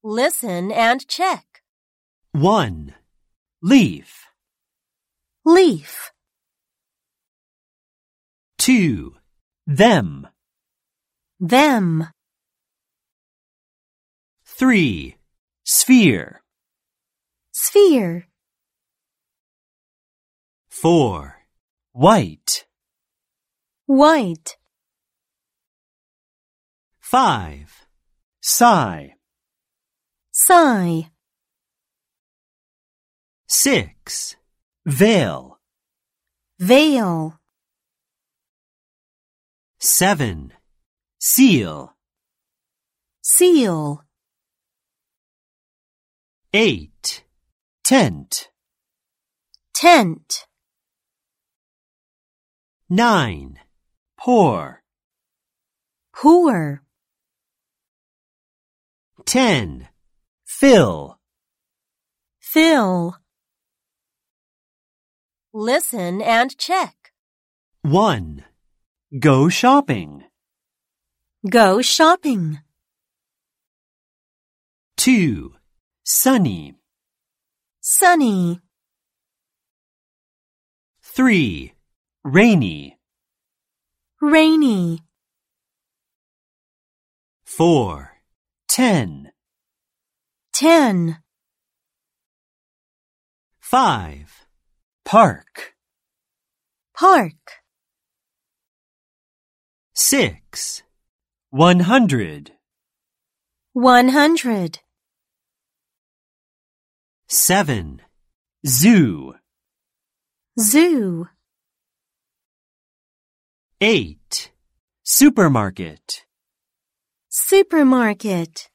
Listen and check. 1. Leaf. Leaf. 2. Them. Them. 3. Sphere. Sphere. 4. White. White. 5. Sigh. Sigh. 6. Veil. Veil. 7. Seal. Seal. 8. Tent. Tent. 9. Pour. Pour. 10. Fill. Fill. Listen and check. 1. Go shopping. Go shopping. 2. Sunny. Sunny. 3. Rainy. Rainy. 4. 10. 10. 5. Park. Park. 6. 100. 100. 7. Zoo. Zoo. 8. Supermarket. Supermarket.